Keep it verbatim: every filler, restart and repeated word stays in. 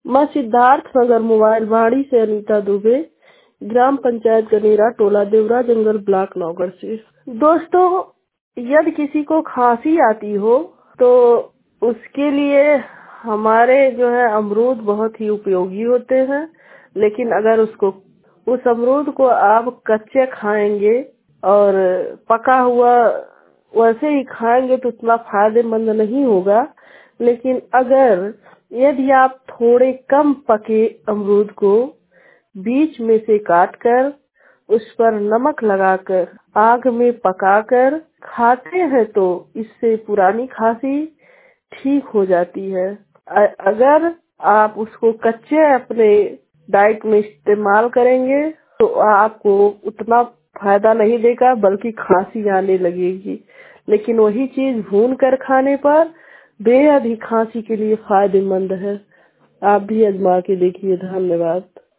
मैं सिद्धार्थ नगर मोबाइल वाड़ी से अनीता दुबे, ग्राम पंचायत गनेरा, टोला देवरा, जंगल ब्लॉक, नौगढ़ से। दोस्तों, यदि किसी को खांसी आती हो तो उसके लिए हमारे जो है अमरूद बहुत ही उपयोगी होते हैं। लेकिन अगर उसको उस अमरूद को आप कच्चे खाएंगे और पका हुआ वैसे ही खाएंगे तो उतना फायदेमंद नहीं होगा। लेकिन अगर यदि आप थोड़े कम पके अमरूद को बीच में से काटकर उस पर नमक लगाकर आग में पकाकर खाते हैं तो इससे पुरानी खांसी ठीक हो जाती है। अगर आप उसको कच्चे अपने डाइट में इस्तेमाल करेंगे तो आपको उतना फायदा नहीं देगा, बल्कि खांसी आने लगेगी। लेकिन वही चीज भून कर खाने पर बेहद ही खांसी के लिए फायदेमंद है। आप भी आजमा के देखिए। धन्यवाद।